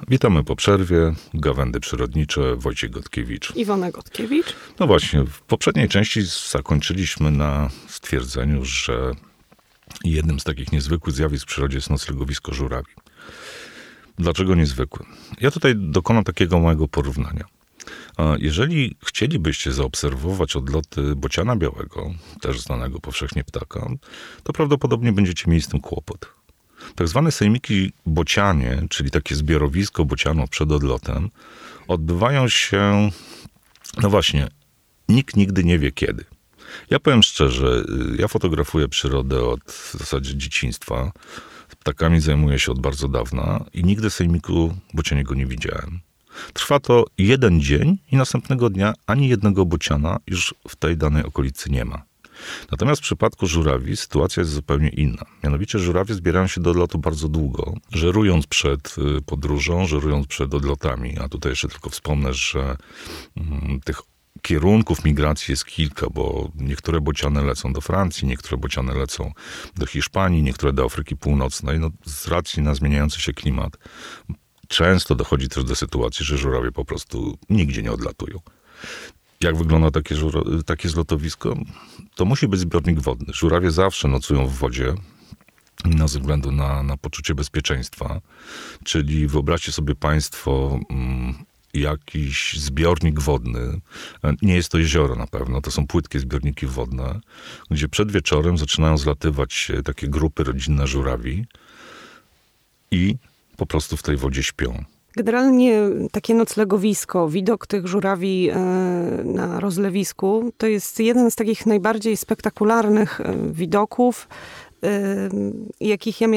Witamy po przerwie. Gawędy przyrodnicze, Wojciech Gotkiewicz. Iwona Gotkiewicz. No właśnie, w poprzedniej części zakończyliśmy na stwierdzeniu, że jednym z takich niezwykłych zjawisk w przyrodzie jest noclegowisko żurawi. Dlaczego niezwykłe? Ja tutaj dokonam takiego małego porównania. Jeżeli chcielibyście zaobserwować odloty bociana białego, też znanego powszechnie ptaka, to prawdopodobnie będziecie mieli z tym kłopot. Tak zwane sejmiki bocianie, czyli takie zbiorowisko bocianów przed odlotem, odbywają się, no właśnie, nikt nigdy nie wie kiedy. Ja powiem szczerze, ja fotografuję przyrodę od w zasadzie dzieciństwa. Ptakami zajmuję się od bardzo dawna i nigdy sejmiku bocianiego nie widziałem. Trwa to jeden dzień i następnego dnia ani jednego bociana już w tej danej okolicy nie ma. Natomiast w przypadku żurawi sytuacja jest zupełnie inna. Mianowicie żurawie zbierają się do odlotu bardzo długo, żerując przed podróżą, żerując przed odlotami. A tutaj jeszcze tylko wspomnę, że tych kierunków migracji jest kilka, bo niektóre bociany lecą do Francji, niektóre bociany lecą do Hiszpanii, niektóre do Afryki Północnej. No, z racji na zmieniający się klimat często dochodzi też do sytuacji, że żurawie po prostu nigdzie nie odlatują. Jak wygląda takie zlotowisko? To musi być zbiornik wodny. Żurawie zawsze nocują w wodzie ze względu na poczucie bezpieczeństwa. Czyli wyobraźcie sobie państwo jakiś zbiornik wodny. Nie jest to jezioro na pewno, to są płytkie zbiorniki wodne, gdzie przed wieczorem zaczynają zlatywać takie grupy rodzinne żurawi i po prostu w tej wodzie śpią. Generalnie takie noclegowisko, widok tych żurawi na rozlewisku, to jest jeden z takich najbardziej spektakularnych widoków, jakich ja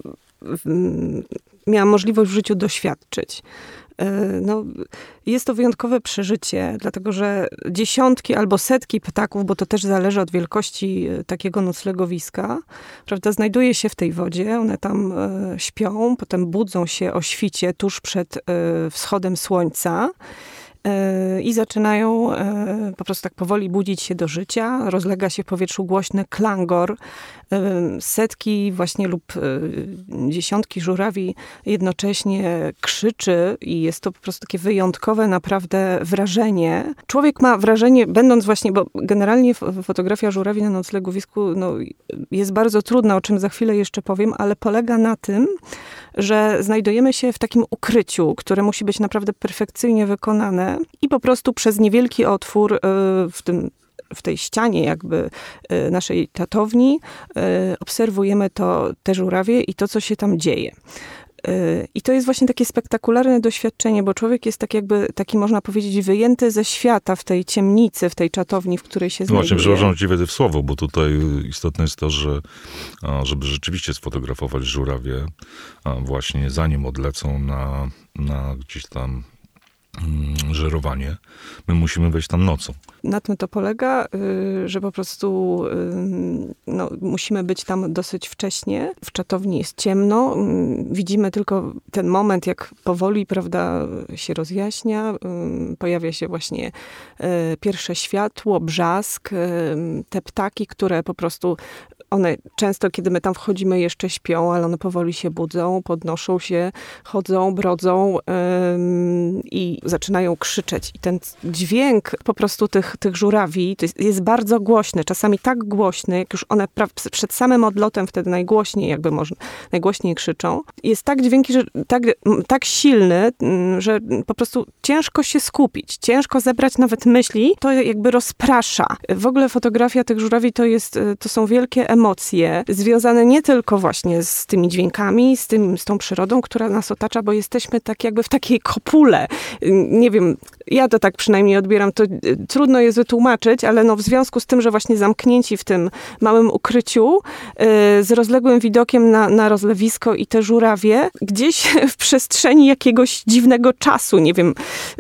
miałam możliwość w życiu doświadczyć. No, jest to wyjątkowe przeżycie, dlatego że dziesiątki albo setki ptaków, bo to też zależy od wielkości takiego noclegowiska, prawda, znajduje się w tej wodzie, one tam śpią, potem budzą się o świcie tuż przed wschodem słońca i zaczynają po prostu tak powoli budzić się do życia. Rozlega się w powietrzu głośny klangor. Setki właśnie lub dziesiątki żurawi jednocześnie krzyczy i jest to po prostu takie wyjątkowe naprawdę wrażenie. Człowiek ma wrażenie, będąc właśnie, bo generalnie fotografia żurawi na noclegowisku jest bardzo trudna, o czym za chwilę jeszcze powiem, ale polega na tym, że znajdujemy się w takim ukryciu, które musi być naprawdę perfekcyjnie wykonane i po prostu przez niewielki otwór w tej ścianie jakby naszej czatowni obserwujemy te żurawie i to, co się tam dzieje. I to jest właśnie takie spektakularne doświadczenie, bo człowiek jest taki można powiedzieć, wyjęty ze świata w tej ciemnicy, w tej czatowni, w której się znajduje. Właśnie, przepraszam cię w słowo, bo tutaj istotne jest to, że żeby rzeczywiście sfotografować żurawie, właśnie zanim odlecą na gdzieś tam żerowanie, my musimy wejść tam nocą. Na tym to polega, że po prostu musimy być tam dosyć wcześnie. W czatowni jest ciemno. Widzimy tylko ten moment, jak powoli, prawda, się rozjaśnia. Pojawia się właśnie pierwsze światło, brzask. Te ptaki, które po prostu one często, kiedy my tam wchodzimy, jeszcze śpią, ale one powoli się budzą, podnoszą się, chodzą, brodzą i zaczynają krzyczeć. I ten dźwięk po prostu tych żurawi jest bardzo głośny. Czasami tak głośny, jak już one przed samym odlotem wtedy najgłośniej krzyczą. Jest tak dźwięki, że tak silny, że po prostu ciężko się skupić, ciężko zebrać nawet myśli. To jakby rozprasza. W ogóle fotografia tych żurawi to są wielkie emocje, związane nie tylko właśnie z tymi dźwiękami, z tą przyrodą, która nas otacza, bo jesteśmy tak jakby w takiej kopule. Nie wiem, ja to tak przynajmniej odbieram, to trudno jest wytłumaczyć, ale w związku z tym, że właśnie zamknięci w tym małym ukryciu, z rozległym widokiem na rozlewisko i te żurawie, gdzieś w przestrzeni jakiegoś dziwnego czasu, nie wiem,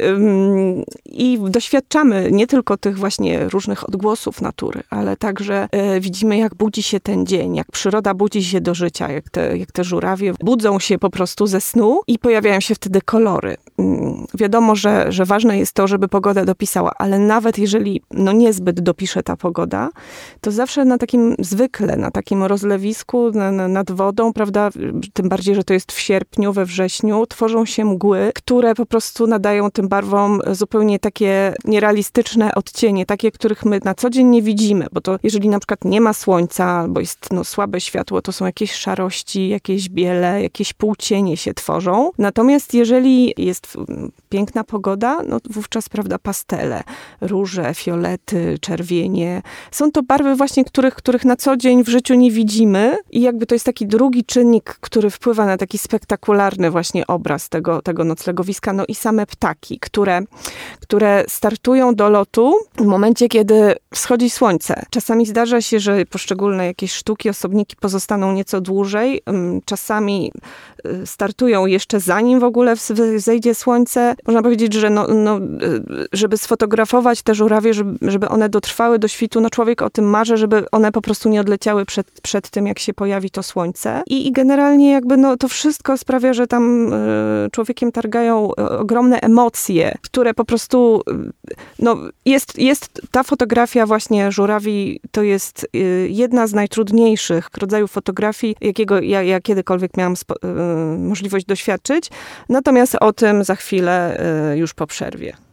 i doświadczamy nie tylko tych właśnie różnych odgłosów natury, ale także widzimy, jak budzi się ten dzień, jak przyroda budzi się do życia, jak te żurawie budzą się po prostu ze snu i pojawiają się wtedy kolory. wiadomo, że ważne jest to, żeby pogoda dopisała, ale nawet jeżeli niezbyt dopisze ta pogoda, to zawsze zwykle na takim rozlewisku nad wodą, prawda, tym bardziej, że to jest w sierpniu, we wrześniu, tworzą się mgły, które po prostu nadają tym barwom zupełnie takie nierealistyczne odcienie, takie, których my na co dzień nie widzimy, bo to jeżeli na przykład nie ma słońca, albo jest słabe światło, to są jakieś szarości, jakieś biele, jakieś półcienie się tworzą. Natomiast jeżeli jest piękna pogoda, wówczas, prawda, pastele, róże, fiolety, czerwienie. Są to barwy właśnie, których na co dzień w życiu nie widzimy i jakby to jest taki drugi czynnik, który wpływa na taki spektakularny właśnie obraz tego noclegowiska. I same ptaki, które startują do lotu w momencie, kiedy wschodzi słońce. Czasami zdarza się, że poszczególne jakieś sztuki, osobniki pozostaną nieco dłużej. Czasami startują jeszcze zanim w ogóle zejdzie słońce. Można powiedzieć, że żeby sfotografować te żurawie, żeby one dotrwały do świtu, człowiek o tym marzy, żeby one po prostu nie odleciały przed tym, jak się pojawi to słońce. I generalnie jakby to wszystko sprawia, że tam człowiekiem targają ogromne emocje, które po prostu jest ta fotografia właśnie żurawi, to jest jedna z najtrudniejszych rodzajów fotografii, jakiego ja kiedykolwiek miałam możliwość doświadczyć. Natomiast o tym za chwilę już po przerwie.